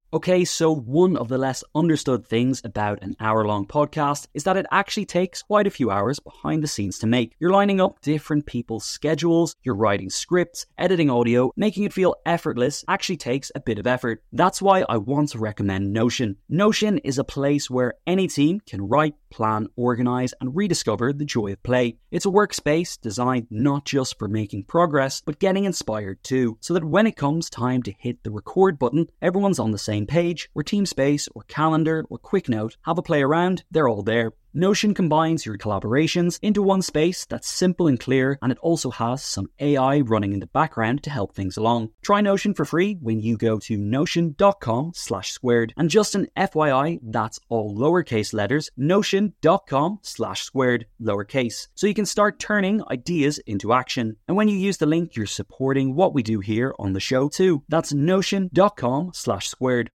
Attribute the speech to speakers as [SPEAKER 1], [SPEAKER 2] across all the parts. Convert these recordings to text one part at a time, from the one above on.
[SPEAKER 1] Okay, so one of the less understood things about an hour-long podcast is that it actually takes quite a few hours behind the scenes to make. You're lining up different people's schedules, you're writing scripts, editing audio, making it feel effortless actually takes a bit of effort. That's why I want to recommend Notion. Notion is a place where any team can write, plan, organize, and rediscover the joy of play. It's a workspace designed not just for making progress, but getting inspired too, so that when it comes time to hit the record button, everyone's on the same page, where TeamSpace or Calendar or QuickNote have a play around, they're all there. Notion combines your collaborations into one space that's simple and clear, and it also has some AI running in the background to help things along. Try Notion for free when you go to notion.com/squared. And just an FYI, that's all lowercase letters, notion.com/squared, lowercase. So you can start turning ideas into action. And when you use the link, you're supporting what we do here on the show too. That's notion.com/squared.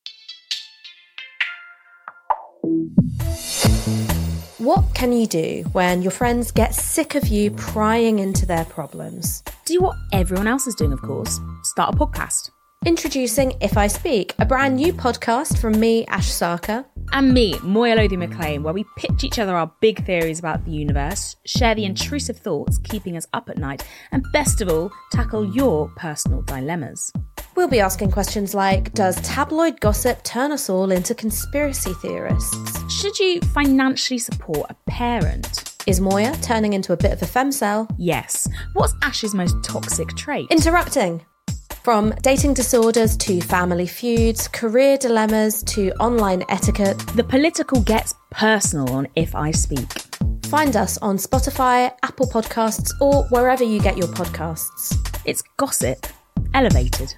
[SPEAKER 2] What can you do when your friends get sick of you prying into their problems?
[SPEAKER 3] Do what everyone else is doing, of course. Start a podcast.
[SPEAKER 2] Introducing If I Speak, a brand new podcast from me, Ash Sarkar.
[SPEAKER 3] And me, Moya Lothian-McLean, where we pitch each other our big theories about the universe, share the intrusive thoughts keeping us up at night, and best of all, tackle your personal dilemmas.
[SPEAKER 2] We'll be asking questions like, does tabloid gossip turn us all into conspiracy theorists?
[SPEAKER 3] Should you financially support a parent?
[SPEAKER 2] Is Moya turning into a bit of a femcel?
[SPEAKER 3] Yes. What's Ash's most toxic trait?
[SPEAKER 2] Interrupting. From dating disorders to family feuds, career dilemmas to online etiquette.
[SPEAKER 3] The political gets personal on If I Speak.
[SPEAKER 2] Find us on Spotify, Apple Podcasts, or wherever you get your podcasts.
[SPEAKER 3] It's gossip, elevated.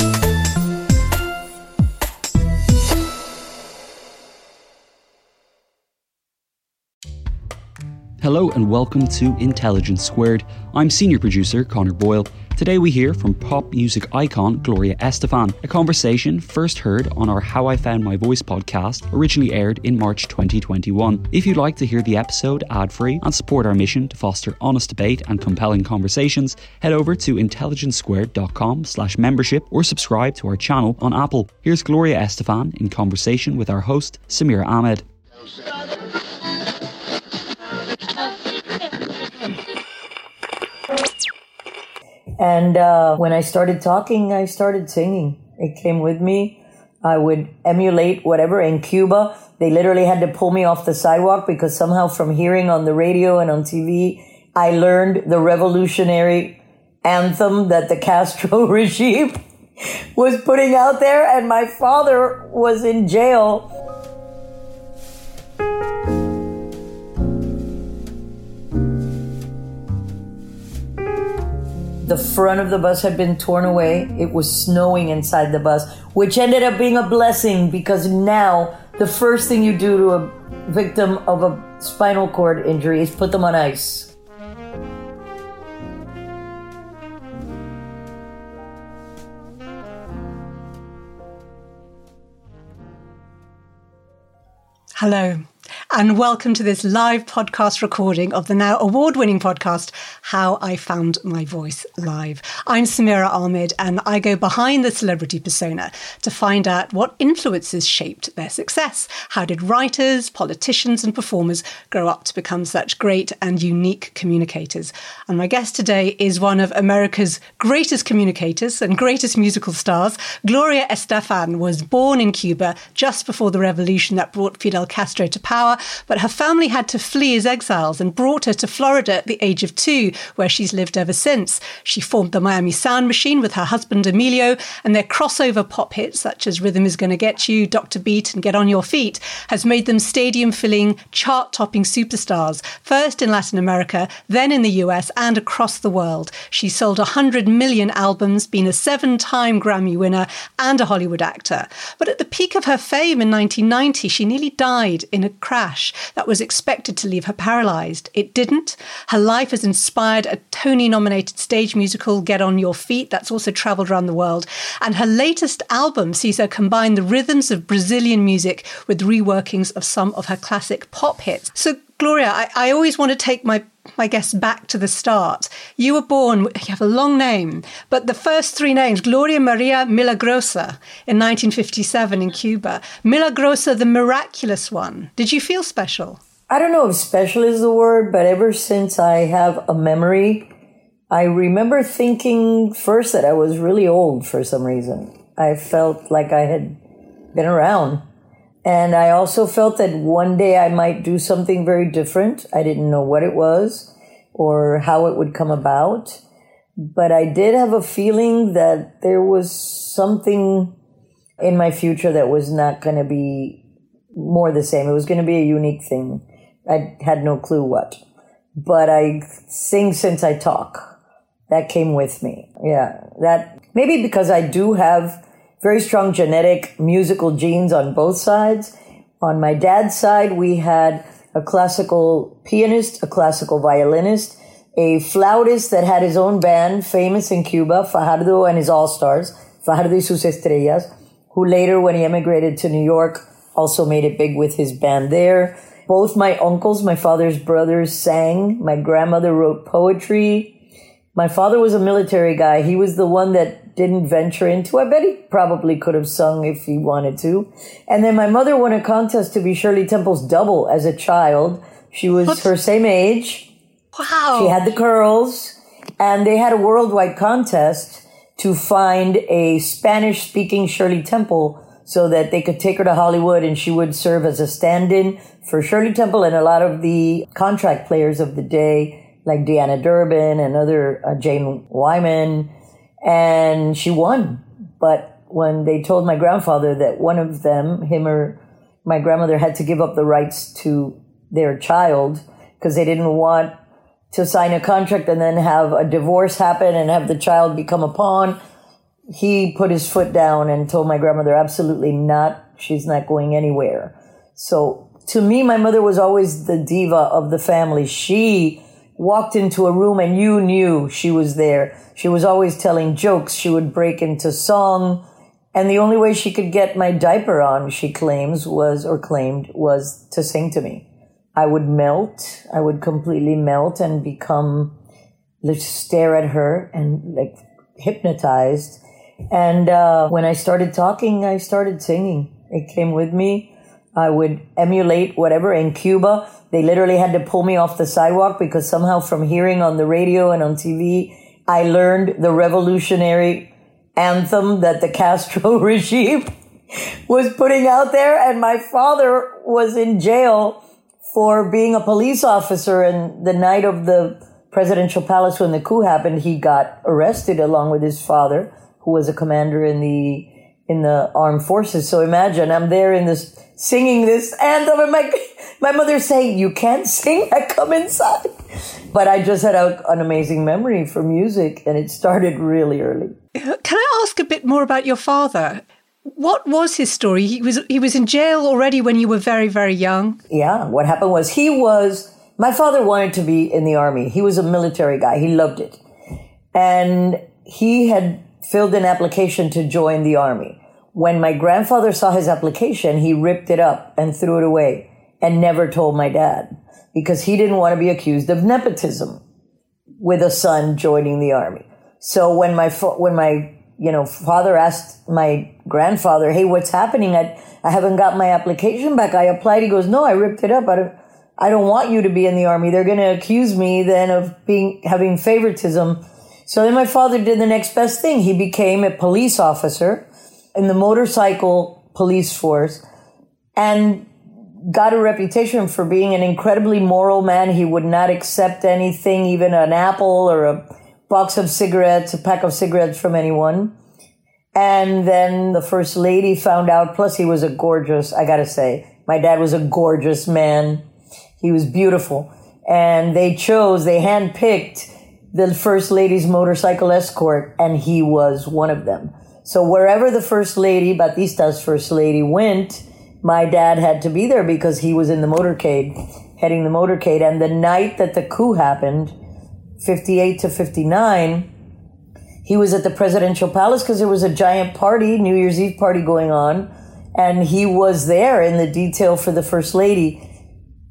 [SPEAKER 1] Hello and welcome to Intelligence Squared. I'm senior producer Connor Boyle. Today we hear from pop music icon Gloria Estefan, a conversation first heard on our How I Found My Voice podcast, originally aired in March 2021. If you'd like to hear the episode ad-free and support our mission to foster honest debate and compelling conversations, head over to intelligencesquared.com/membership or subscribe to our channel on Apple. Here's Gloria Estefan in conversation with our host, Samira Ahmed.
[SPEAKER 4] And when I started talking, I started singing. It came with me. I would emulate whatever. In Cuba, they literally had to pull me off the sidewalk because somehow from hearing on the radio and on TV, I learned the revolutionary anthem that the Castro regime was putting out there. And my father was in jail. The front of the bus had been torn away. It was snowing inside the bus, which ended up being a blessing because now the first thing you do to a victim of a spinal cord injury is put them on ice.
[SPEAKER 5] Hello, and welcome to this live podcast recording of the now award-winning podcast, How I Found My Voice Live. I'm Samira Ahmed, and I go behind the celebrity persona to find out what influences shaped their success. How did writers, politicians, and performers grow up to become such great and unique communicators? And my guest today is one of America's greatest communicators and greatest musical stars. Gloria Estefan was born in Cuba just before the revolution that brought Fidel Castro to power, but her family had to flee as exiles and brought her to Florida at the age of 2, where she's lived ever since. She formed the Miami Sound Machine with her husband Emilio, and their crossover pop hits such as Rhythm Is Gonna Get You, Dr. Beat and Get On Your Feet has made them stadium-filling, chart-topping superstars, first in Latin America, then in the US and across the world. She sold 100 million albums, been a 7-time Grammy winner and a Hollywood actor. But at the peak of her fame in 1990, she nearly died in a crash that was expected to leave her paralysed. It didn't. Her life has inspired a Tony-nominated stage musical, Get On Your Feet, that's also travelled around the world. And her latest album sees her combine the rhythms of Brazilian music with reworkings of some of her classic pop hits. So Gloria, I always want to take my guests back to the start. You were born, you have a long name, but the first three names, Gloria Maria Milagrosa in 1957 in Cuba. Milagrosa, the miraculous one. Did you feel special?
[SPEAKER 4] I don't know if special is the word, but ever since I have a memory, I remember thinking first that I was really old for some reason. I felt like I had been around. And I also felt that one day I might do something very different. I didn't know what it was or how it would come about. But I did have a feeling that there was something in my future that was not going to be more the same. It was going to be a unique thing. I had no clue what. But I sing since I talk. That came with me. Yeah, that maybe because I do have very strong genetic musical genes on both sides. On my dad's side, we had a classical pianist, a classical violinist, a flautist that had his own band, famous in Cuba, Fajardo and his All-Stars, Fajardo y sus Estrellas, who later, when he emigrated to New York, also made it big with his band there. Both my uncles, my father's brothers, sang. My grandmother wrote poetry. My father was a military guy. He was the one that didn't venture into. I bet he probably could have sung if he wanted to. And then my mother won a contest to be Shirley Temple's double as a child. She was her same age.
[SPEAKER 5] Wow.
[SPEAKER 4] She had the curls. And they had a worldwide contest to find a Spanish-speaking Shirley Temple so that they could take her to Hollywood and she would serve as a stand-in for Shirley Temple and a lot of the contract players of the day, like Deanna Durbin and other Jane Wyman. And she won. But when they told my grandfather that one of them, him or my grandmother, had to give up the rights to their child because they didn't want to sign a contract and then have a divorce happen and have the child become a pawn, he put his foot down and told my grandmother, absolutely not. She's not going anywhere. So to me, my mother was always the diva of the family. She walked into a room and you knew she was there. She was always telling jokes. She would break into song. And the only way she could get my diaper on, she claimed, was to sing to me. I would melt. I would completely melt and become, stare at her and like hypnotized. And when I started talking, I started singing. It came with me. I would emulate whatever. In Cuba, they literally had to pull me off the sidewalk because somehow from hearing on the radio and on TV, I learned the revolutionary anthem that the Castro regime was putting out there. And my father was in jail for being a police officer. And the night of the presidential palace when the coup happened, he got arrested along with his father, who was a commander in the armed forces. So imagine I'm there in this singing this anthem and my mother's saying, you can't sing, I come inside. But I just had an amazing memory for music and it started really early.
[SPEAKER 5] Can I ask a bit more about your father? What was his story? He was in jail already when you were very, very young.
[SPEAKER 4] Yeah, what happened was my father wanted to be in the army. He was a military guy. He loved it. And he had filled an application to join the army. When my grandfather saw his application, he ripped it up and threw it away and never told my dad because he didn't want to be accused of nepotism with a son joining the army. So when my father asked my grandfather, hey, what's happening? I haven't got my application back. I applied. He goes, no, I ripped it up. I don't want you to be in the army. They're going to accuse me then of having favoritism. So then my father did the next best thing. He became a police officer in the motorcycle police force and got a reputation for being an incredibly moral man. He would not accept anything, even an apple or a box of cigarettes, a pack of cigarettes from anyone. And then the first lady found out, plus he was I gotta say, my dad was a gorgeous man. He was beautiful. And they handpicked the first lady's motorcycle escort, and he was one of them. So wherever the first lady, Batista's first lady, went, my dad had to be there because he was in the motorcade, heading the motorcade. And the night that the coup happened, 58 to 59, he was at the presidential palace because there was a giant party, New Year's Eve party going on. And he was there in the detail for the first lady.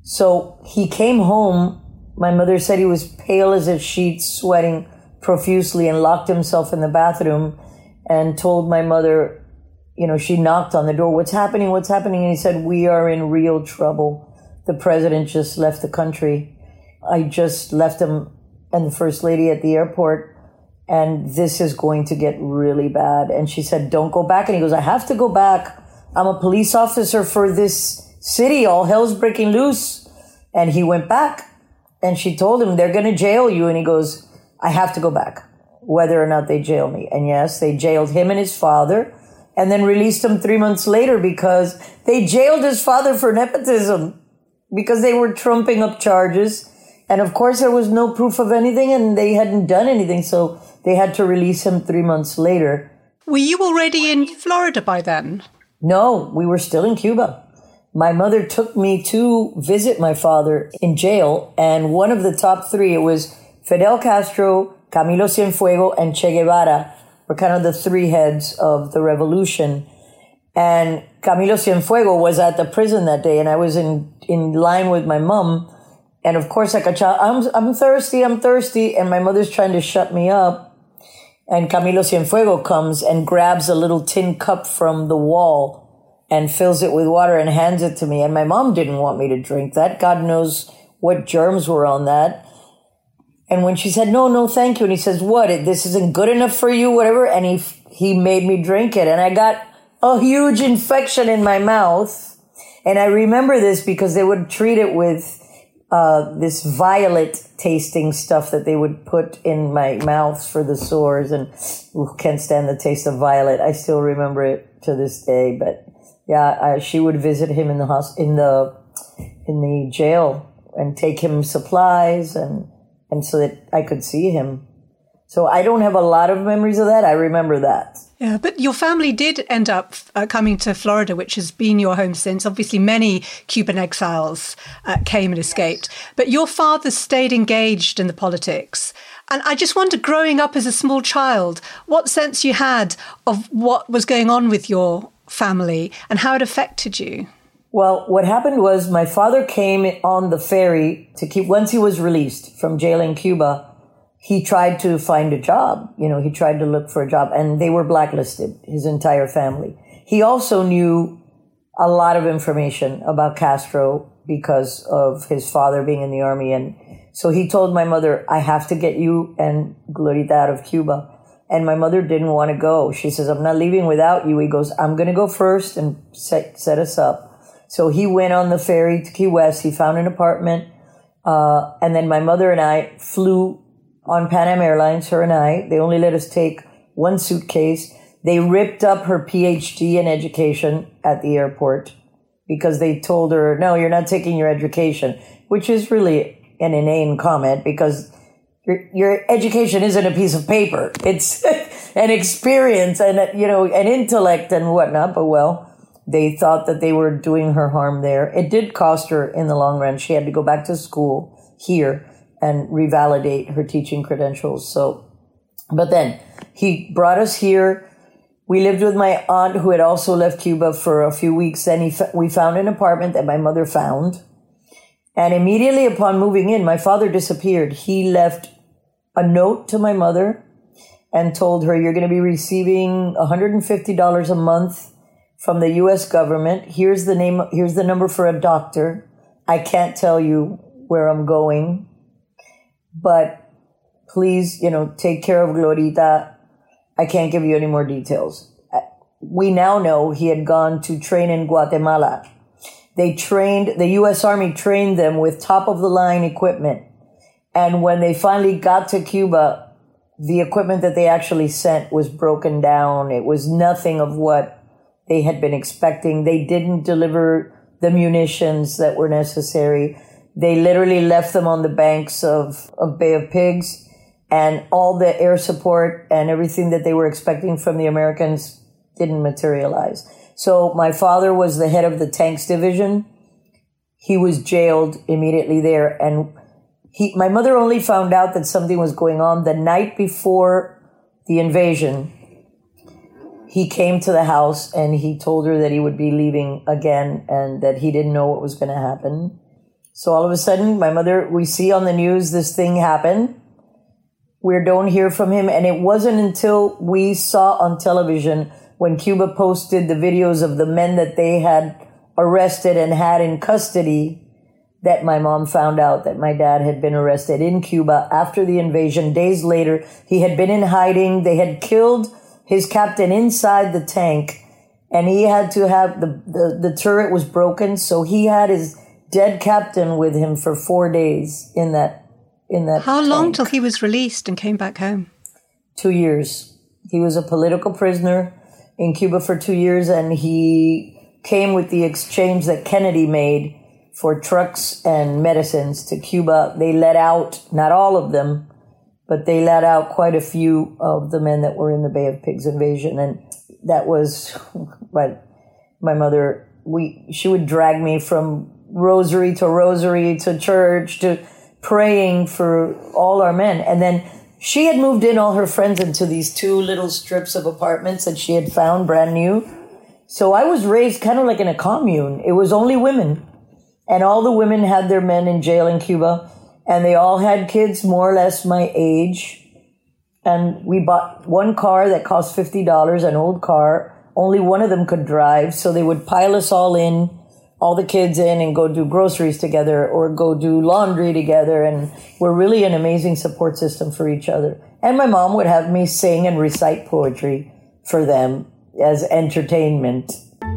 [SPEAKER 4] So he came home. My mother said he was pale as a sheet, sweating profusely, and locked himself in the bathroom and told my mother, she knocked on the door, what's happening? And he said, we are in real trouble. The president just left the country. I just left him and the first lady at the airport, and this is going to get really bad. And she said, don't go back. And he goes, I have to go back. I'm a police officer for this city. All hell's breaking loose. And he went back. And she told him, they're going to jail you. And he goes, I have to go back, whether or not they jail me. And yes, they jailed him and his father, and then released him 3 months later because they jailed his father for nepotism, because they were trumping up charges. And of course, there was no proof of anything, and they hadn't done anything. So they had to release him 3 months later.
[SPEAKER 5] Were you already in Florida by then?
[SPEAKER 4] No, we were still in Cuba. My mother took me to visit my father in jail, and one of the top three, it was Fidel Castro, Camilo Cienfuegos, and Che Guevara, were kind of the three heads of the revolution. And Camilo Cienfuegos was at the prison that day, and I was in line with my mom. And of course, like a child, I'm thirsty. And my mother's trying to shut me up. And Camilo Cienfuegos comes and grabs a little tin cup from the wall and fills it with water and hands it to me. And my mom didn't want me to drink that. God knows what germs were on that. And when she said, no, thank you. And he says, what? This isn't good enough for you, whatever. And he made me drink it. And I got a huge infection in my mouth. And I remember this because they would treat it with this violet tasting stuff that they would put in my mouth for the sores. And can't stand the taste of violet. I still remember it to this day. But yeah, she would visit him in the jail and take him supplies and so that I could see him. So I don't have a lot of memories of that. I remember that.
[SPEAKER 5] Yeah, but your family did end up coming to Florida, which has been your home since. Obviously, many Cuban exiles came and escaped. But your father stayed engaged in the politics. And I just wonder, growing up as a small child, what sense you had of what was going on with your family and how it affected you?
[SPEAKER 4] Well, what happened was my father came on the ferry once he was released from jail in Cuba, he tried to find a job. He tried to look for a job, and they were blacklisted, his entire family. He also knew a lot of information about Castro because of his father being in the army. And so he told my mother, I have to get you and Glorita out of Cuba. And my mother didn't want to go. She says, I'm not leaving without you. He goes, I'm going to go first and set us up. So he went on the ferry to Key West. He found an apartment. And then my mother and I flew on Pan Am Airlines, her and I. They only let us take one suitcase. They ripped up her PhD in education at the airport because they told her, no, you're not taking your education, which is really an inane comment because your education isn't a piece of paper. It's an experience and, an intellect and whatnot. But well, they thought that they were doing her harm there. It did cost her in the long run. She had to go back to school here and revalidate her teaching credentials. But then he brought us here. We lived with my aunt who had also left Cuba for a few weeks. Then we found an apartment that my mother found. And immediately upon moving in, my father disappeared. He left a note to my mother and told her, you're going to be receiving $150 a month from the U.S. government. Here's the number for a doctor. I can't tell you where I'm going, but please, take care of Glorita. I can't give you any more details. We now know he had gone to train in Guatemala. The U.S. Army trained them with top-of-the-line equipment. And when they finally got to Cuba, the equipment that they actually sent was broken down. It was nothing of what they had been expecting. They didn't deliver the munitions that were necessary. They literally left them on the banks of Bay of Pigs, and all the air support and everything that they were expecting from the Americans didn't materialize. So my father was the head of the tanks division. He was jailed immediately there. And my mother only found out that something was going on the night before the invasion. He came to the house and he told her that he would be leaving again and that he didn't know what was going to happen. So all of a sudden, my mother, we see on the news this thing happen. We don't hear from him. And it wasn't until we saw on television when Cuba posted the videos of the men that they had arrested and had in custody that my mom found out that my dad had been arrested in Cuba after the invasion. Days later, he had been in hiding. They had killed his captain inside the tank, and he had to have the turret was broken. So he had his dead captain with him for 4 days in that
[SPEAKER 5] How long
[SPEAKER 4] tank.
[SPEAKER 5] till he was released and came back home?
[SPEAKER 4] 2 years. He was a political prisoner in Cuba for 2 years, and he came with the exchange that Kennedy made for trucks and medicines to Cuba. They let out, not all of them, but they let out quite a few of the men that were in the Bay of Pigs invasion. And that was what my mother, she would drag me from rosary to church to praying for all our men. And then she had moved in all her friends into these 2 little strips of apartments that she had found brand new. So I was raised kind of like in a commune. It was only women. And all the women had their men in jail in Cuba. And they all had kids more or less my age. And we bought one car that cost $50, an old car. Only one of them could drive. So they would pile us all the kids in, and go do groceries together or go do laundry together. And we're really an amazing support system for each other. And my mom would have me sing and recite poetry for them as entertainment.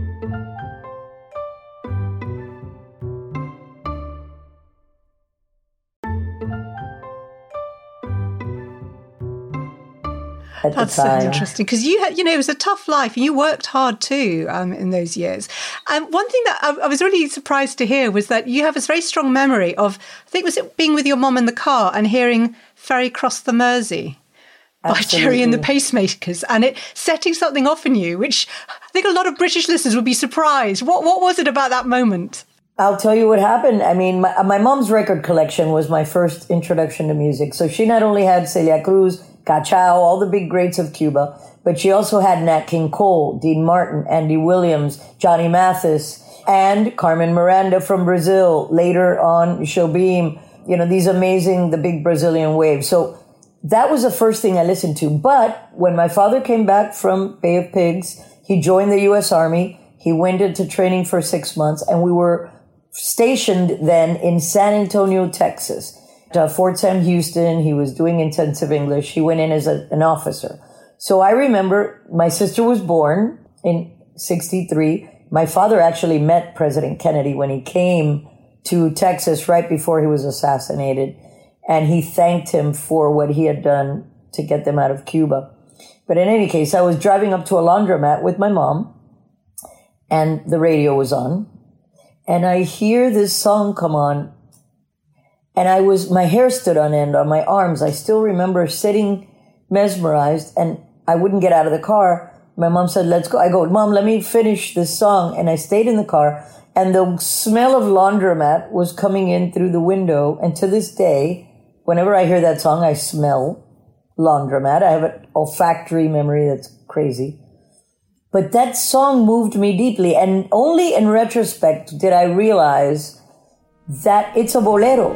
[SPEAKER 5] That's so interesting, because you had, it was a tough life, and you worked hard too in those years. One thing that I was really surprised to hear was that you have this very strong memory of, I think, was it being with your mom in the car and hearing "Ferry Cross the Mersey" by Gerry and the Pacemakers, and it setting something off in you, which I think a lot of British listeners would be surprised. What was it about that moment?
[SPEAKER 4] I'll tell you what happened. I mean, my mom's record collection was my first introduction to music. So she not only had Celia Cruz, Cachao, all the big greats of Cuba, but she also had Nat King Cole, Dean Martin, Andy Williams, Johnny Mathis, and Carmen Miranda from Brazil. Later on, Jobim, these amazing, the big Brazilian wave. So that was the first thing I listened to. But when my father came back from Bay of Pigs, he joined the U.S. Army. He went into training for 6 months, and we were stationed then in San Antonio, Texas. Fort Sam Houston. He was doing intensive English. He went in as an officer. So I remember my sister was born in 1963. My father actually met President Kennedy when he came to Texas right before he was assassinated. And he thanked him for what he had done to get them out of Cuba. But in any case, I was driving up to a laundromat with my mom, and the radio was on. And I hear this song come on. And my hair stood on end on my arms. I still remember sitting mesmerized, and I wouldn't get out of the car. My mom said, "Let's go." I go, "Mom, let me finish this song." And I stayed in the car, and the smell of laundromat was coming in through the window. And to this day, whenever I hear that song, I smell laundromat. I have an olfactory memory that's crazy. But that song moved me deeply. And only in retrospect did I realize that it's a bolero.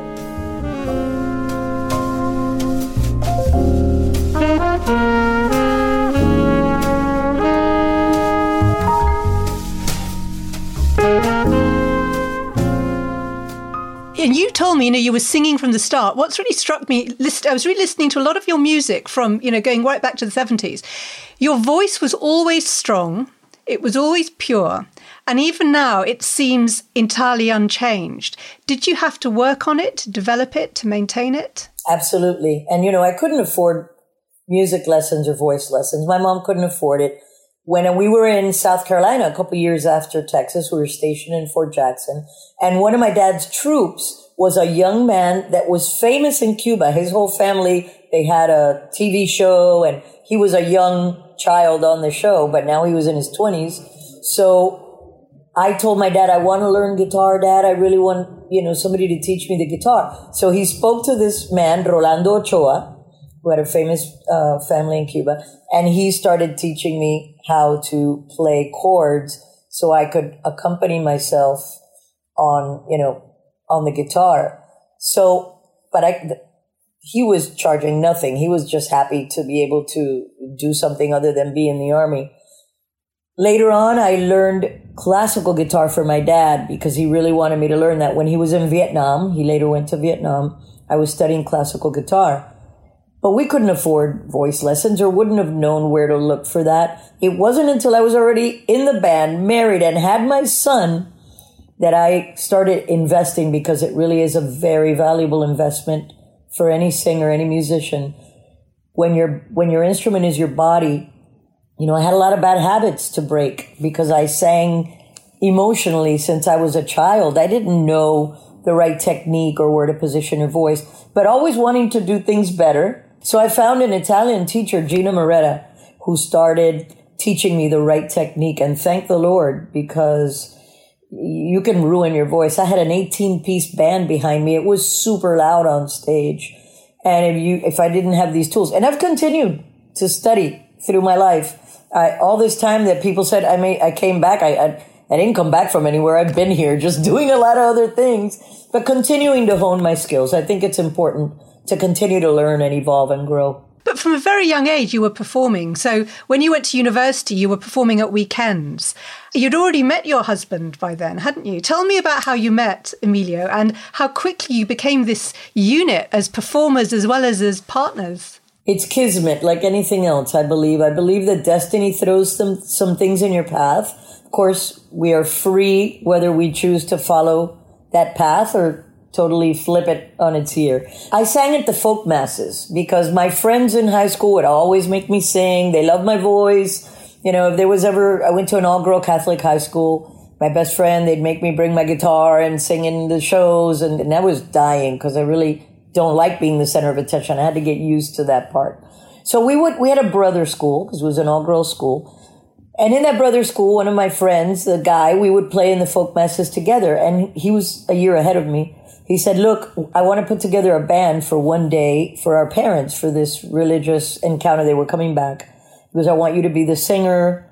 [SPEAKER 5] And you told me, you were singing from the start. What's really struck me, I was really listening to a lot of your music from, going right back to the 70s. Your voice was always strong. It was always pure. And even now, it seems entirely unchanged. Did you have to work on it, to develop it, to maintain it?
[SPEAKER 4] Absolutely. And, I couldn't afford music lessons or voice lessons. My mom couldn't afford it. When we were in South Carolina, a couple of years after Texas, we were stationed in Fort Jackson. And one of my dad's troops was a young man that was famous in Cuba. His whole family, they had a TV show, and he was a young child on the show, but now he was in his 20s. So I told my dad, "I want to learn guitar, Dad. I really want, somebody to teach me the guitar." So he spoke to this man, Rolando Ochoa, who had a famous family in Cuba, and he started teaching me how to play chords so I could accompany myself on, on the guitar. So, but he was charging nothing. He was just happy to be able to do something other than be in the army. Later on, I learned classical guitar for my dad because he really wanted me to learn that. When he was in Vietnam, he later went to Vietnam, I was studying classical guitar. But we couldn't afford voice lessons or wouldn't have known where to look for that. It wasn't until I was already in the band, married, and had my son that I started investing, because it really is a very valuable investment for any singer, any musician. When your instrument is your body, I had a lot of bad habits to break because I sang emotionally since I was a child. I didn't know the right technique or where to position your voice, but always wanting to do things better. So I found an Italian teacher, Gina Moretta, who started teaching me the right technique. And thank the Lord, because you can ruin your voice. I had an 18-piece band behind me. It was super loud on stage. And if I didn't have these tools, and I've continued to study through my life, all this time that people said I came back, I didn't come back from anywhere. I've been here just doing a lot of other things, but continuing to hone my skills. I think it's important to continue to learn and evolve and grow.
[SPEAKER 5] But from a very young age, you were performing. So when you went to university, you were performing at weekends. You'd already met your husband by then, hadn't you? Tell me about how you met Emilio and how quickly you became this unit as performers as well as partners.
[SPEAKER 4] It's kismet, like anything else, I believe. I believe that destiny throws some things in your path. Of course, we are free whether we choose to follow that path or totally flip it on its ear. I sang at the folk masses because my friends in high school would always make me sing. They loved my voice. If there was ever, I went to an all-girl Catholic high school. My best friend, they'd make me bring my guitar and sing in the shows. And I was dying because I really don't like being the center of attention. I had to get used to that part. So we had a brother school because it was an all-girls school. And in that brother school, one of my friends, the guy, we would play in the folk masses together. And he was a year ahead of me. He said, look, I want to put together a band for one day for our parents for this religious encounter. They were coming back. He goes, I want you to be the singer.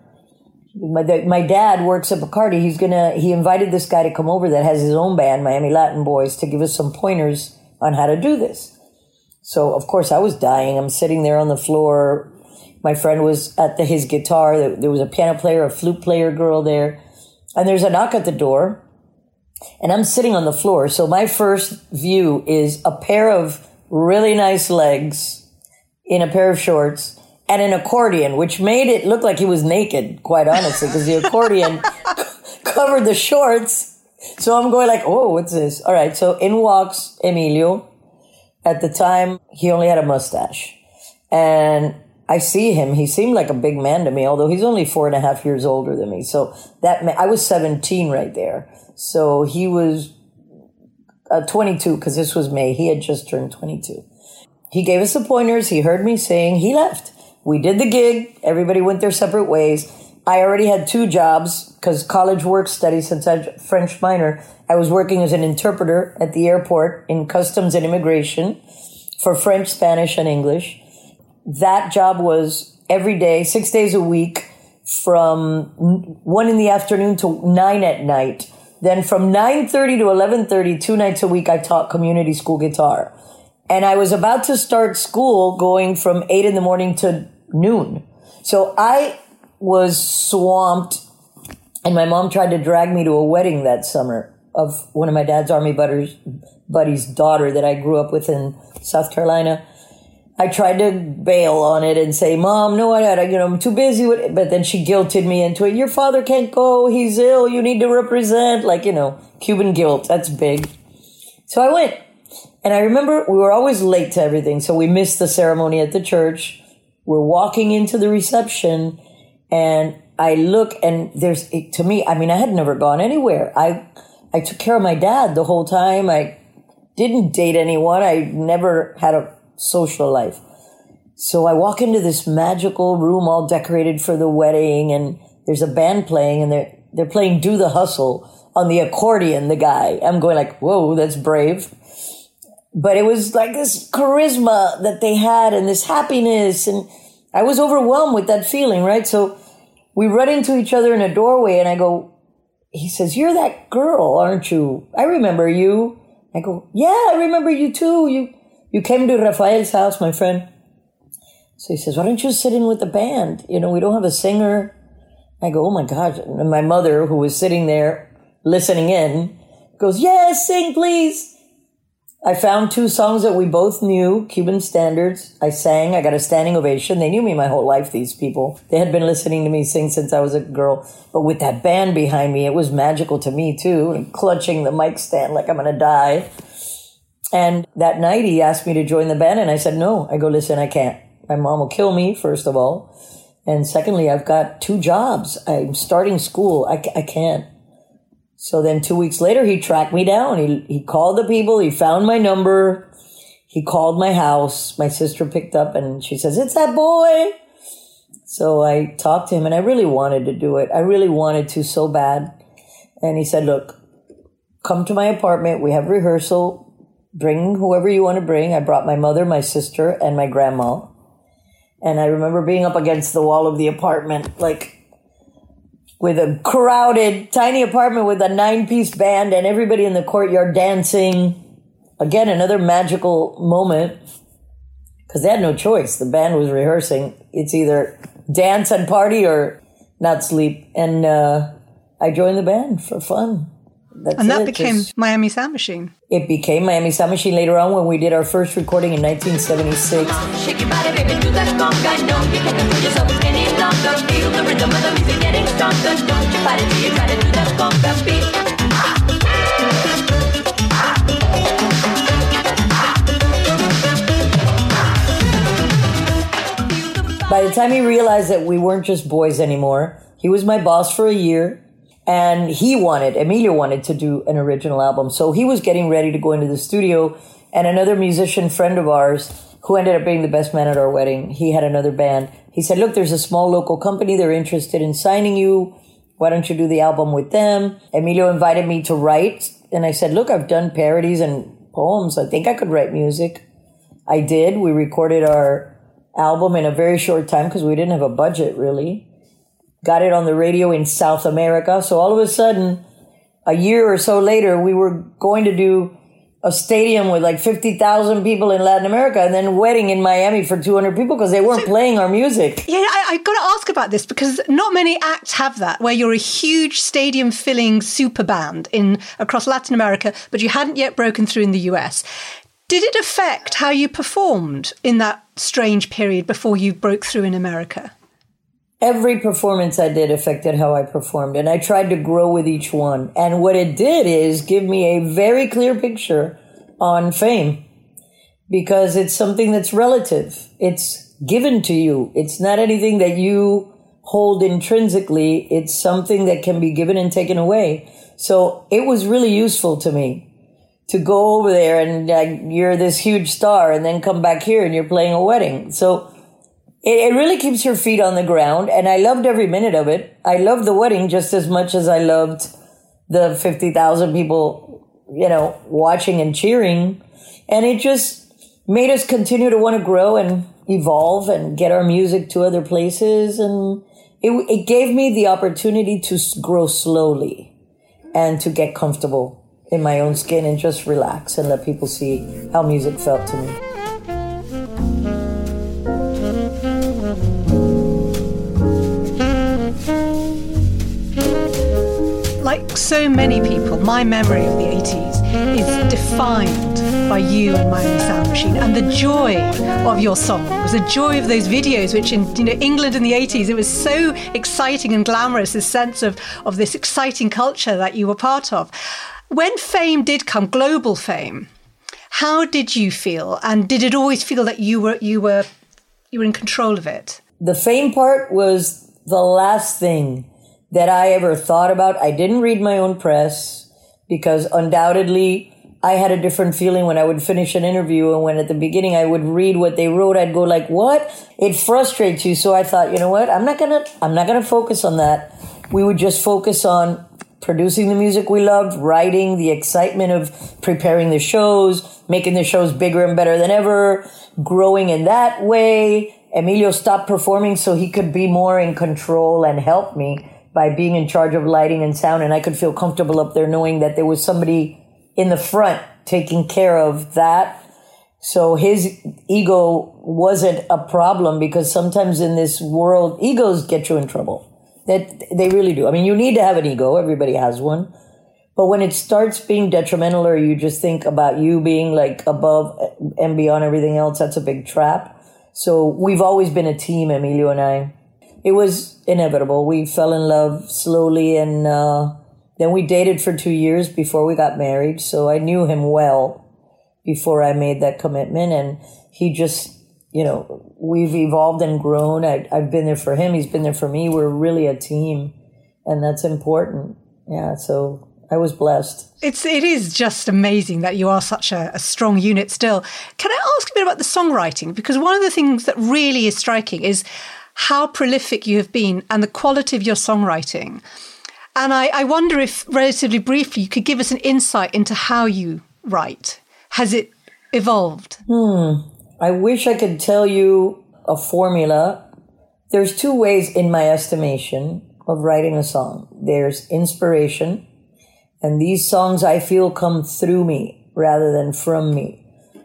[SPEAKER 4] My dad works at Bacardi. He invited this guy to come over that has his own band, Miami Latin Boys, to give us some pointers on how to do this. So, of course, I was dying. I'm sitting there on the floor. My friend was at his guitar. There was a piano player, a flute player girl there. And there's a knock at the door. And I'm sitting on the floor. So my first view is a pair of really nice legs in a pair of shorts and an accordion, which made it look like he was naked, quite honestly, because the accordion covered the shorts. So I'm going like, oh, what's this? All right. So in walks Emilio. At the time, he only had a mustache. And I see him. He seemed like a big man to me, although he's only 4.5 years older than me. So I was 17 right there. So he was 22, because this was May. He had just turned 22. He gave us the pointers. He heard me sing. He left. We did the gig. Everybody went their separate ways. I already had 2 jobs because college work study, since I'm a French minor, I was working as an interpreter at the airport in customs and immigration for French, Spanish, and English. That job was every day, 6 days a week, from 1 in the afternoon to 9 at night. Then from 9:30 to 11:30, 2 nights a week, I taught community school guitar. And I was about to start school going from 8 in the morning to noon. So I was swamped, and my mom tried to drag me to a wedding that summer of one of my dad's army buddy's daughter that I grew up with in South Carolina. I tried to bail on it and say, Mom, no, I'm too busy with it. But then she guilted me into it. Your father can't go. He's ill. You need to represent. Cuban guilt. That's big. So I went. And I remember we were always late to everything. So we missed the ceremony at the church. We're walking into the reception, and I look, and to me, I had never gone anywhere. I took care of my dad the whole time. I didn't date anyone. I never had a social life. So I walk into this magical room all decorated for the wedding, and there's a band playing, and they're playing Do the Hustle on the accordion, the guy. I'm going like, whoa, that's brave. But it was like this charisma that they had and this happiness, and I was overwhelmed with that feeling, right? So we run into each other in a doorway, and he says, you're that girl, aren't you? I remember you. I go, yeah, I remember you too. You came to Rafael's house, my friend. So he says, why don't you sit in with the band? We don't have a singer. I go, oh my God. And my mother, who was sitting there listening in, goes, yes, sing, please. I found 2 songs that we both knew, Cuban standards. I sang. I got a standing ovation. They knew me my whole life, these people. They had been listening to me sing since I was a girl. But with that band behind me, it was magical to me, too. And clutching the mic stand like I'm going to die. And that night, he asked me to join the band. And I said, no. I go, listen, I can't. My mom will kill me, first of all. And secondly, I've got 2 jobs. I'm starting school. I can't. So then 2 weeks later, he tracked me down. He called the people. He found my number. He called my house. My sister picked up and she says, it's that boy. So I talked to him and I really wanted to do it. I really wanted to so bad. And he said, look, come to my apartment. We have rehearsal. Bring whoever you want to bring. I brought my mother, my sister, and my grandma. And I remember being up against the wall of the apartment, like with a crowded, tiny apartment with a 9-piece band and everybody in the courtyard dancing. Again, another magical moment because they had no choice. The band was rehearsing. It's either dance and party or not sleep. And I joined the band for fun.
[SPEAKER 5] That became Miami Sound Machine.
[SPEAKER 4] It became Miami Sound Machine later on when we did our first recording in 1976. Shake your body, baby, do that conga. No, you can't put yourself any longer. Feel the rhythm of the music getting stronger. Don't you fight it till you try to do that conga beat. By the time he realized that we weren't just boys anymore, he was my boss for a year. And Emilio wanted to do an original album. So he was getting ready to go into the studio. And another musician friend of ours, who ended up being the best man at our wedding, he had another band. He said, look, there's a small local company. They're interested in signing you. Why don't you do the album with them? Emilio invited me to write. And I said, look, I've done parodies and poems. I think I could write music. I did. We recorded our album in a very short time because we didn't have a budget, really. Got it on the radio in South America. So all of a sudden, a year or so later, we were going to do a stadium with like 50,000 people in Latin America and then a wedding in Miami for 200 people because they weren't playing our music.
[SPEAKER 5] Yeah, I've got to ask about this because not many acts have that, where you're a huge stadium-filling super band across Latin America, but you hadn't yet broken through in the US. Did it affect how you performed in that strange period before you broke through in America?
[SPEAKER 4] Every performance I did affected how I performed, and I tried to grow with each one. And what it did is give me a very clear picture on fame, because it's something that's relative. It's given to you. It's not anything that you hold intrinsically. It's something that can be given and taken away. So it was really useful to me to go over there and you're this huge star and then come back here and you're playing a wedding. So it really keeps your feet on the ground, and I loved every minute of it. I loved the wedding just as much as I loved the 50,000 people, watching and cheering. And it just made us continue to want to grow and evolve and get our music to other places. And it gave me the opportunity to grow slowly and to get comfortable in my own skin and just relax and let people see how music felt to me.
[SPEAKER 5] Like so many people, my memory of the 80s is defined by you and Miami Sound Machine, and the joy of your song was the joy of those videos, which in England in the 80s, it was so exciting and glamorous, this sense of this exciting culture that you were part of. When fame did come, global fame, how did you feel? And did it always feel that you were in control of it?
[SPEAKER 4] The fame part was the last thing that I ever thought about. I didn't read my own press because undoubtedly I had a different feeling when I would finish an interview, and when at the beginning I would read what they wrote, I'd go like, what? It frustrates you. So I thought, you know what? I'm not gonna focus on that. We would just focus on producing the music we loved, writing, the excitement of preparing the shows, making the shows bigger and better than ever, growing in that way. Emilio stopped performing so he could be more in control and help me by being in charge of lighting and sound, and I could feel comfortable up there knowing that there was somebody in the front taking care of that. So his ego wasn't a problem, because sometimes in this world, egos get you in trouble. That they really do. I mean, you need to have an ego. Everybody has one. But when it starts being detrimental, or you just think about you being like above and beyond everything else, that's a big trap. So we've always been a team, Emilio and I. It was inevitable. We fell in love slowly, and then we dated for 2 years before we got married. So I knew him well before I made that commitment. And he just, we've evolved and grown. I've been there for him. He's been there for me. We're really a team, and that's important. Yeah, so I was blessed.
[SPEAKER 5] It is just amazing that you are such a strong unit still. Can I ask a bit about the songwriting? Because one of the things that really is striking is how prolific you have been and the quality of your songwriting. And I wonder if, relatively briefly, you could give us an insight into how you write. Has it evolved?
[SPEAKER 4] I wish I could tell you a formula. There's 2 ways, in my estimation, of writing a song. There's inspiration, and these songs I feel come through me rather than from me.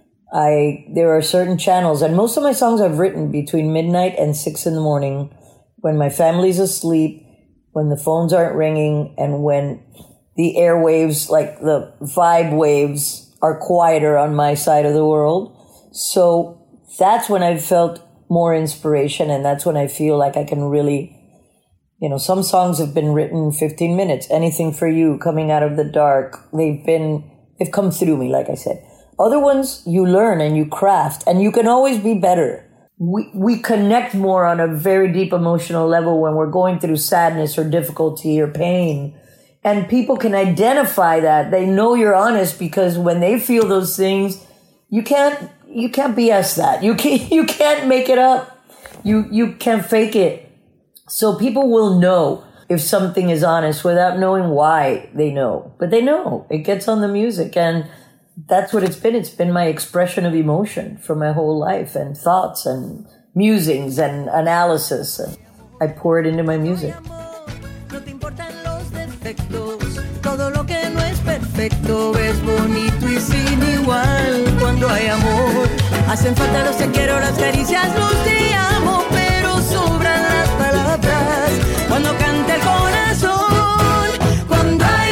[SPEAKER 4] There are certain channels, and most of my songs I've written between midnight and 6 a.m, when my family's asleep, when the phones aren't ringing, and when the airwaves, like the vibe waves, are quieter on my side of the world. So that's when I've felt more inspiration, and that's when I feel like I can really, some songs have been written 15 minutes. Anything for You, Coming Out of the Dark, they've come through me, like I said. Other ones you learn and you craft, and you can always be better. We connect more on a very deep emotional level when we're going through sadness or difficulty or pain. And people can identify that. They know you're honest, because when they feel those things, you can't BS that. You can't make it up. You can't fake it. So people will know if something is honest without knowing why they know. But they know. It gets on the music, and that's what it's been. It's been my expression of emotion for my whole life, and thoughts and musings and analysis. And I pour it into my music.
[SPEAKER 6] Todo lo que no es perfecto es bonito y sin igual. Cuando hay amor, hacen falta los te quiero, las caricias, los te amo, pero sobran las palabras cuando canta el corazón. Cuando hay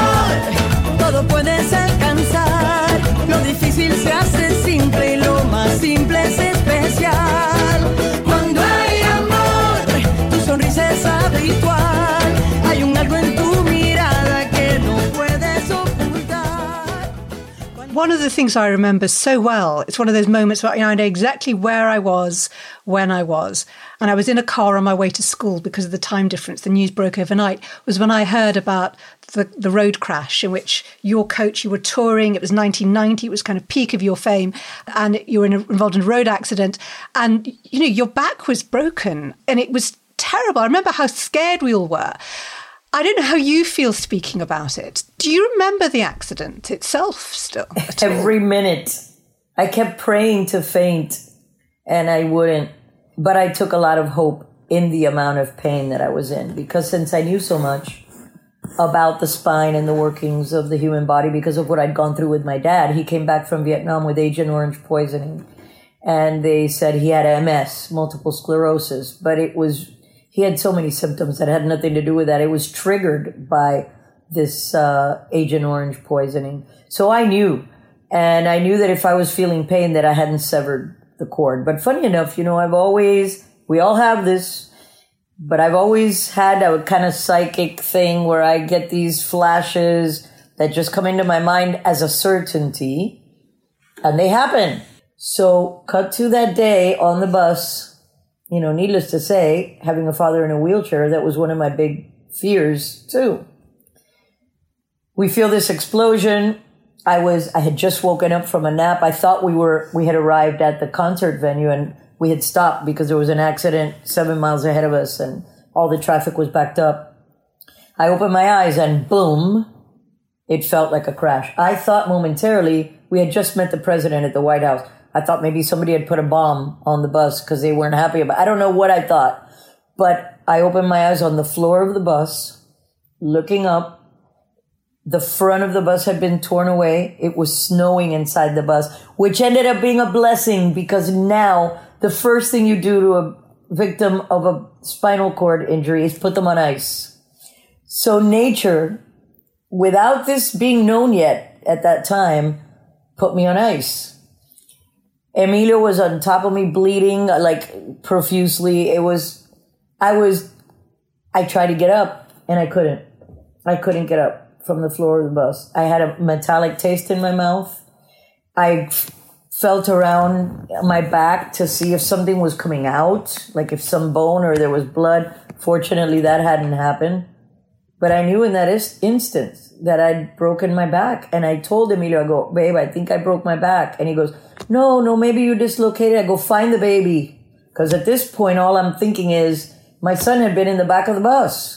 [SPEAKER 6] amor, todo puedes alcanzar. Lo difícil se hace simple y lo más simple es especial. Cuando hay amor, tu sonrisa es habitual. Hay un algo en tu mirada que no puedes ocultar.
[SPEAKER 5] One of the things I remember so well, it's one of those moments where I know exactly where I was, when I was. And I was in a car on my way to school because of the time difference. The news broke overnight, was when I heard about the road crash in which you were touring. It was 1990. It was kind of peak of your fame. And you were involved in a road accident. And, your back was broken. And it was terrible. I remember how scared we all were. I don't know how you feel speaking about it. Do you remember the accident itself still?
[SPEAKER 4] Every minute. I kept praying to faint, and I wouldn't. But I took a lot of hope in the amount of pain that I was in, because since I knew so much about the spine and the workings of the human body because of what I'd gone through with my dad, he came back from Vietnam with Agent Orange poisoning. And they said he had MS, multiple sclerosis, but he had so many symptoms that had nothing to do with that. It was triggered by this Agent Orange poisoning. So I knew. And I knew that if I was feeling pain, that I hadn't severed the cord. But funny enough, we all have this, but I've always had a kind of psychic thing where I get these flashes that just come into my mind as a certainty, and they happen. So cut to that day on the bus. Needless to say, having a father in a wheelchair, that was one of my big fears too. We feel this explosion. I had just woken up from a nap. I thought we had arrived at the concert venue, and we had stopped because there was an accident 7 miles ahead of us and all the traffic was backed up. I opened my eyes and boom, it felt like a crash. I thought momentarily we had just met the president at the White House. I thought maybe somebody had put a bomb on the bus because they weren't happy about it. I don't know what I thought, but I opened my eyes on the floor of the bus, looking up, The front of the bus had been torn away. It was snowing inside the bus, which ended up being a blessing because now the first thing you do to a victim of a spinal cord injury is put them on ice. So nature, without this being known yet at that time, put me on ice. Emilio was on top of me bleeding like profusely. I tried to get up and I couldn't. I couldn't get up from the floor of the bus. I had a metallic taste in my mouth. I felt around my back to see if something was coming out, like if some bone or there was blood. Fortunately, that hadn't happened. But I knew in that instant that I'd broken my back. And I told Emilio, I go, babe, I think I broke my back. And he goes, no, maybe you dislocated. I go, find the baby. Because at this point, all I'm thinking is my son had been in the back of the bus.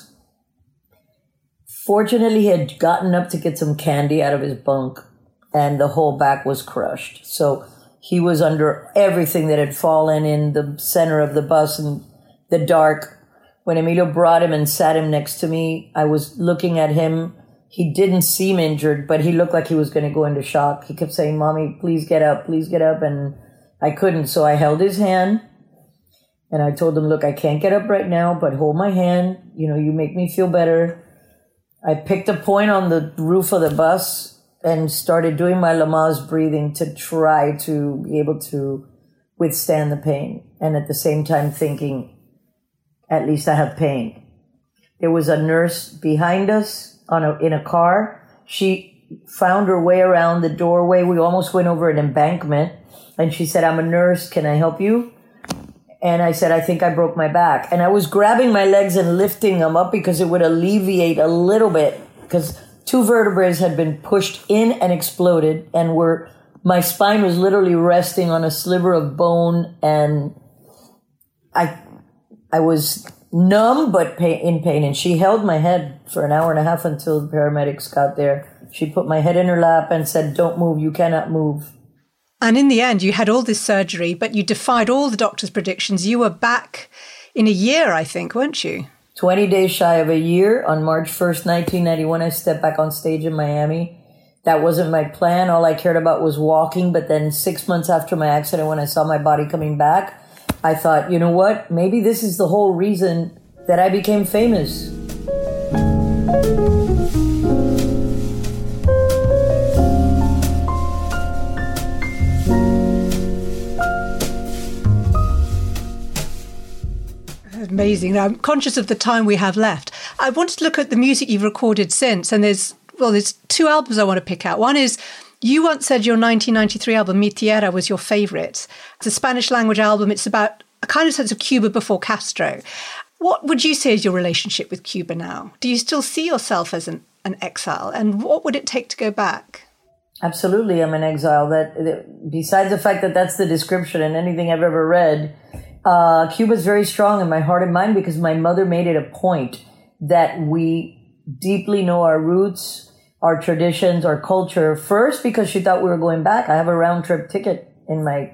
[SPEAKER 4] Fortunately, he had gotten up to get some candy out of his bunk, and the whole back was crushed. So he was under everything that had fallen in the center of the bus in the dark. When Emilio brought him and sat him next to me, I was looking at him. He didn't seem injured, but he looked like he was going to go into shock. He kept saying, Mommy, please get up, please get up. And I couldn't. So I held his hand and I told him, look, I can't get up right now, but hold my hand. You know, you make me feel better. I picked a point on the roof of the bus and started doing my Lamaze breathing to try to be able to withstand the pain. And at the same time thinking, at least I have pain. There was a nurse behind us in a car. She found her way around the doorway. We almost went over an embankment. And she said, I'm a nurse. Can I help you? And I said, I think I broke my back. And I was grabbing my legs and lifting them up because it would alleviate a little bit, because 2 vertebrae had been pushed in and exploded, and my spine was literally resting on a sliver of bone, and I was numb but in pain. And she held my head for an hour and a half until the paramedics got there. She put my head in her lap and said, don't move, you cannot move.
[SPEAKER 5] And in the end, you had all this surgery, but you defied all the doctor's predictions. You were back in a year, I think, weren't you?
[SPEAKER 4] 20 days shy of a year. On March 1st, 1991, I stepped back on stage in Miami. That wasn't my plan. All I cared about was walking. But then 6 months after my accident, when I saw my body coming back, I thought, you know what? Maybe this is the whole reason that I became famous.
[SPEAKER 5] Amazing. Now, I'm conscious of the time we have left. I wanted to look at the music you've recorded since, and there's 2 albums I want to pick out. One is, you once said your 1993 album, Mi Tierra, was your favourite. It's a Spanish language album. It's about a kind of sense of Cuba before Castro. What would you say is your relationship with Cuba now? Do you still see yourself as an exile? And what would it take to go back?
[SPEAKER 4] Absolutely, I'm an exile. That besides the fact that that's the description in anything I've ever read, Cuba's very strong in my heart and mind because my mother made it a point that we deeply know our roots, our traditions, our culture. First, because she thought we were going back. I have a round trip ticket in my,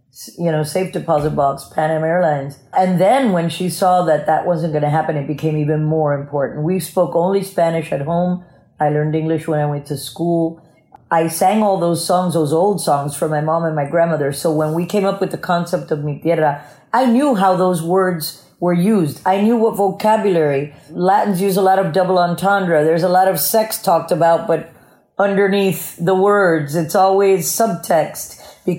[SPEAKER 4] safe deposit box, Pan Am Airlines. And then when she saw that that wasn't going to happen, it became even more important. We spoke only Spanish at home. I learned English when I went to school. I sang all those songs, those old songs from my mom and my grandmother. So when we came up with the concept of Mi Tierra, I knew how those words were used. I knew what vocabulary. Latins use a lot of double entendre. There's a lot of sex talked about, but underneath the words, it's always subtext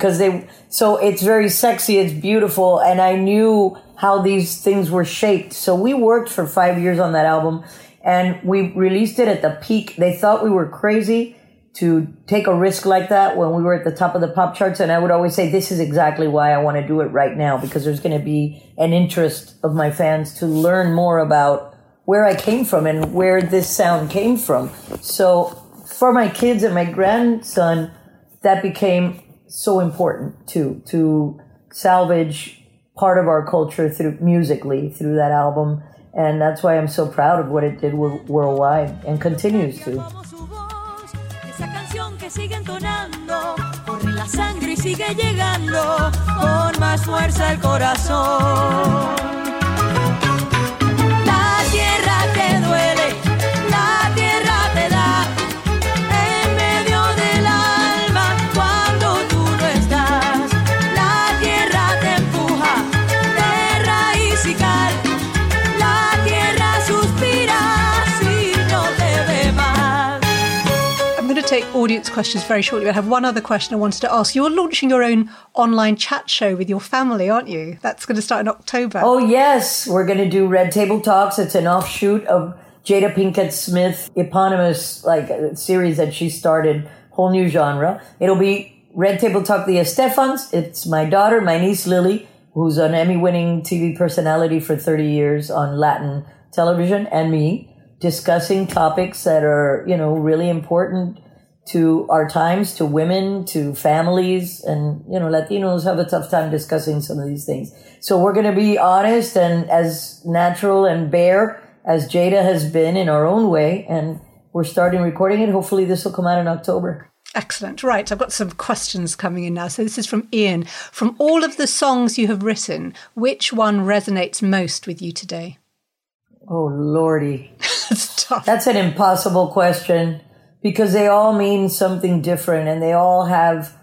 [SPEAKER 4] so it's very sexy, it's beautiful, and I knew how these things were shaped. So we worked for 5 years on that album, and we released it at the peak. They thought we were crazy to take a risk like that when we were at the top of the pop charts. And I would always say, this is exactly why I want to do it right now, because there's going to be an interest of my fans to learn more about where I came from and where this sound came from. So for my kids and my grandson, that became so important too, to salvage part of our culture musically through that album. And that's why I'm so proud of what it did worldwide and continues to.
[SPEAKER 6] Que sigue entonando, corre la sangre y sigue llegando con más fuerza el corazón. La tierra te duele, la tierra te da
[SPEAKER 5] to take audience questions very shortly. I have one other question I wanted to ask. You're launching your own online chat show with your family, aren't you? That's going to start in October.
[SPEAKER 4] Oh, yes. We're going to do Red Table Talks. It's an offshoot of Jada Pinkett Smith eponymous series that she started, whole new genre. It'll be Red Table Talk the Estefans. It's my daughter, my niece Lily, who's an Emmy-winning TV personality for 30 years on Latin television, and me, discussing topics that are, really important to our times, to women, to families. And, Latinos have a tough time discussing some of these things. So we're going to be honest and as natural and bare as Jada has been in our own way. And we're starting recording it. Hopefully this will come out in October.
[SPEAKER 5] Excellent. Right. I've got some questions coming in now. So this is from Ian. From all of the songs you have written, which one resonates most with you today?
[SPEAKER 4] Oh, Lordy.
[SPEAKER 5] That's tough.
[SPEAKER 4] That's an impossible question because they all mean something different and they all have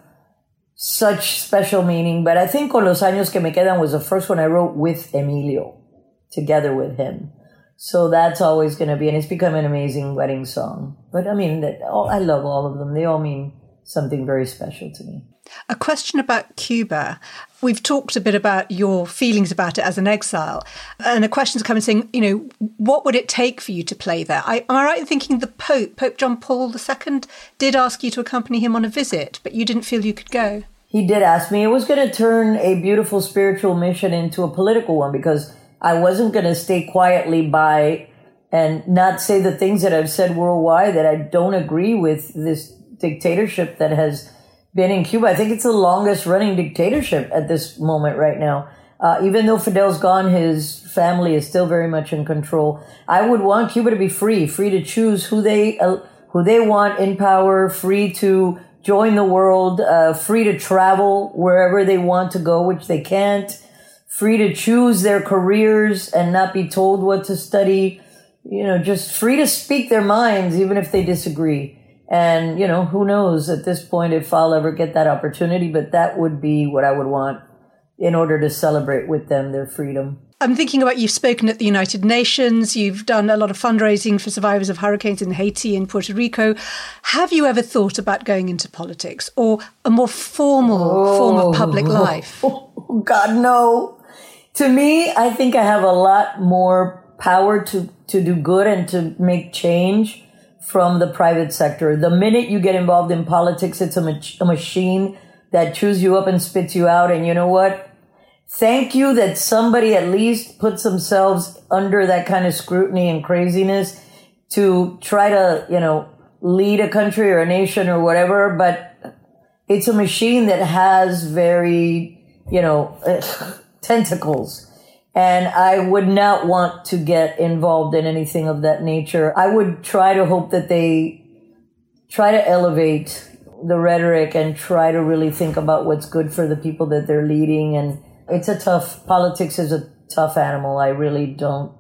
[SPEAKER 4] such special meaning. But I think Con los años que me quedan was the first one I wrote with Emilio, together with him. So that's always going to be, and it's become an amazing wedding song. But I mean, I love all of them. They all mean something very special to me.
[SPEAKER 5] A question about Cuba. We've talked a bit about your feelings about it as an exile. And a question's come in saying, what would it take for you to play there? Am I right in thinking the Pope John Paul II, did ask you to accompany him on a visit, but you didn't feel you could go?
[SPEAKER 4] He did ask me. It was going to turn a beautiful spiritual mission into a political one because I wasn't going to stay quietly by and not say the things that I've said worldwide that I don't agree with this dictatorship that has been in Cuba. I think it's the longest running dictatorship at this moment right now. Even though Fidel's gone, his family is still very much in control. I would want Cuba to be free to choose who they want in power, free to join the world, free to travel wherever they want to go, which they can't, free to choose their careers and not be told what to study, just free to speak their minds, even if they disagree. And, who knows at this point if I'll ever get that opportunity, but that would be what I would want in order to celebrate with them their freedom.
[SPEAKER 5] I'm thinking about you've spoken at the United Nations. You've done a lot of fundraising for survivors of hurricanes in Haiti and Puerto Rico. Have you ever thought about going into politics or a more formal form of public life?
[SPEAKER 4] Oh, God, no. To me, I think I have a lot more power to do good and to make change from the private sector. The minute you get involved in politics, it's a machine that chews you up and spits you out. And you know what? Thank you that somebody at least puts themselves under that kind of scrutiny and craziness to try to, lead a country or a nation or whatever. But it's a machine that has very, tentacles. And I would not want to get involved in anything of that nature. I would try to hope that they try to elevate the rhetoric and try to really think about what's good for the people that they're leading. And politics is a tough animal. I really don't.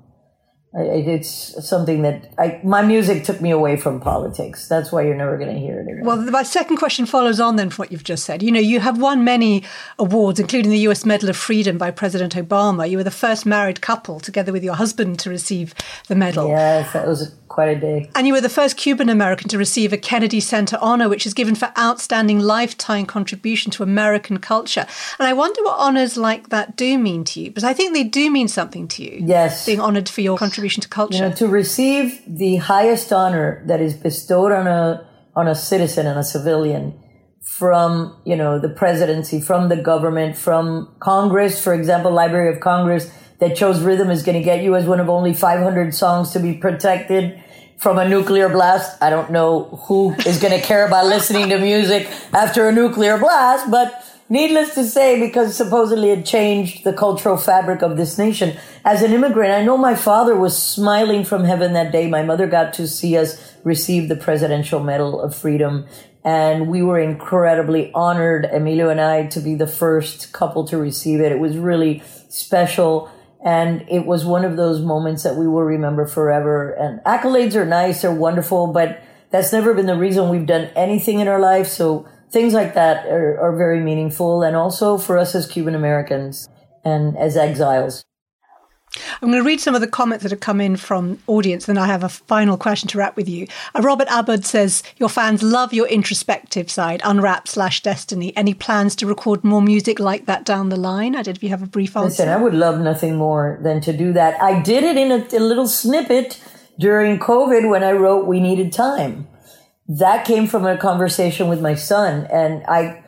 [SPEAKER 4] It's something that my music took me away from politics. That's why you're never going to hear it again.
[SPEAKER 5] Well, my second question follows on then from what you've just said. You have won many awards, including the US Medal of Freedom by President Obama. You were the first married couple, together with your husband, to receive the medal.
[SPEAKER 4] Yes, that was quite a day.
[SPEAKER 5] And you were the first Cuban American to receive a Kennedy Center honor, which is given for outstanding lifetime contribution to American culture. And I wonder what honors like that do mean to you, because I think they do mean something to you.
[SPEAKER 4] Yes.
[SPEAKER 5] Being honored for your contribution to culture.
[SPEAKER 4] To receive the highest honor that is bestowed on a citizen and a civilian from, the presidency, from the government, from Congress, for example, Library of Congress, that chose Rhythm is going to get you as one of only 500 songs to be protected from a nuclear blast. I don't know who is going to care about listening to music after a nuclear blast, but needless to say, because supposedly it changed the cultural fabric of this nation. As an immigrant, I know my father was smiling from heaven that day. My mother got to see us receive the Presidential Medal of Freedom, and we were incredibly honored, Emilio and I, to be the first couple to receive it. It was really special. And it was one of those moments that we will remember forever. And accolades are nice, they're wonderful, but that's never been the reason we've done anything in our life. So things like that are very meaningful. And also for us as Cuban Americans and as exiles.
[SPEAKER 5] I'm going to read some of the comments that have come in from audience, then I have a final question to wrap with you. Robert Abbott says, your fans love your introspective side, Unwrap/Destiny. Any plans to record more music like that down the line? I don't know if you have a brief answer.
[SPEAKER 4] Listen, I would love nothing more than to do that. I did it in a little snippet during COVID when I wrote We Needed Time. That came from a conversation with my son, and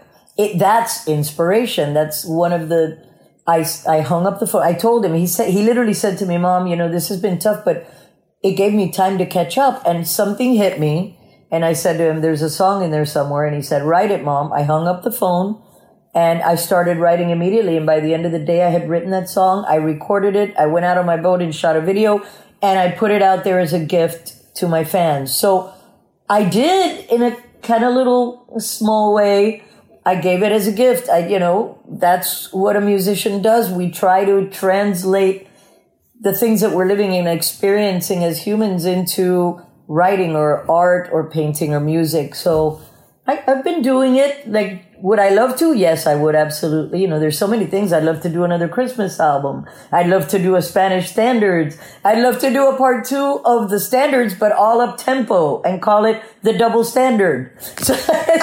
[SPEAKER 4] that's inspiration. That's one of the... I hung up the phone. I told him, he literally said to me, Mom, this has been tough, but it gave me time to catch up. And something hit me. And I said to him, there's a song in there somewhere. And he said, write it, Mom. I hung up the phone and I started writing immediately. And by the end of the day, I had written that song. I recorded it. I went out on my boat and shot a video, and I put it out there as a gift to my fans. So I did, in a kind of little small way, I gave it as a gift. That's what a musician does. We try to translate the things that we're living and experiencing as humans into writing or art or painting or music. So I've been doing it. Like, would I love to? Yes, I would, absolutely. There's so many things. I'd love to do another Christmas album. I'd love to do a Spanish standards. I'd love to do a part 2 of the standards, but all up tempo, and call it the double standard. So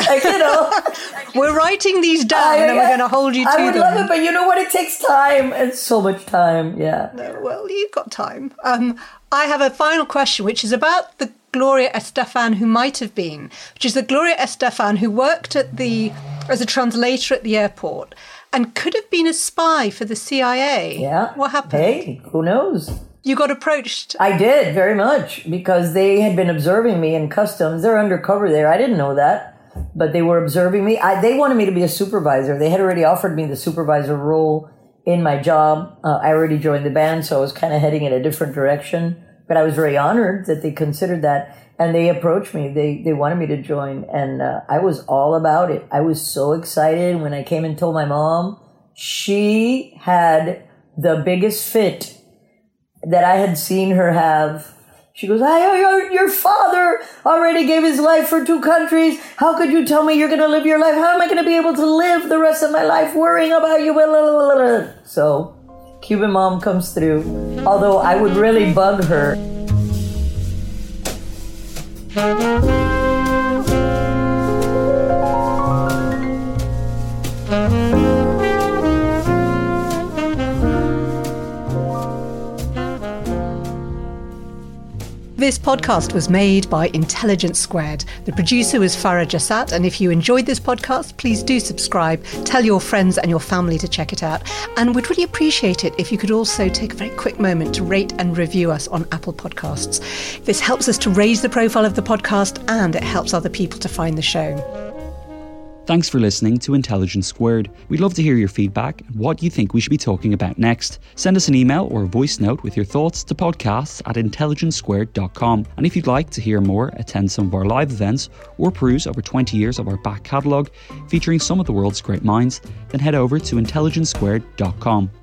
[SPEAKER 4] it's like,
[SPEAKER 5] we're writing these down and we're going to hold you to them.
[SPEAKER 4] I would love it, but you know what? It takes time. It's so much time. Yeah.
[SPEAKER 5] No, well, you've got time. I have a final question, which is about the Gloria Estefan who might have been, which is the Gloria Estefan who worked as a translator at the airport and could have been a spy for the CIA.
[SPEAKER 4] Yeah.
[SPEAKER 5] What happened?
[SPEAKER 4] Hey, who knows?
[SPEAKER 5] You got approached.
[SPEAKER 4] I did, very much, because they had been observing me in customs. They're undercover there. I didn't know that, but they were observing me. They wanted me to be a supervisor. They had already offered me the supervisor role in my job. I already joined the band, so I was kind of heading in a different direction. But I was very honored that they considered that. And they approached me. They wanted me to join. And I was all about it. I was so excited when I came and told my mom. She had the biggest fit that I had seen her have. She goes, your father already gave his life for 2 countries. How could you tell me you're going to live your life? How am I going to be able to live the rest of my life worrying about you? So Cuban mom comes through, although I would really bug her.
[SPEAKER 5] This podcast was made by Intelligence Squared. The producer was Farah Jassat, and if you enjoyed this podcast, please do subscribe, tell your friends and your family to check it out, and we'd really appreciate it if you could also take a very quick moment to rate and review us on Apple Podcasts. This helps us to raise the profile of the podcast, and it helps other people to find the show.
[SPEAKER 1] Thanks for listening to Intelligence Squared. We'd love to hear your feedback and what you think we should be talking about next. Send us an email or a voice note with your thoughts to podcasts@intelligencesquared.com. And if you'd like to hear more, attend some of our live events, or peruse over 20 years of our back catalogue featuring some of the world's great minds, then head over to intelligencesquared.com.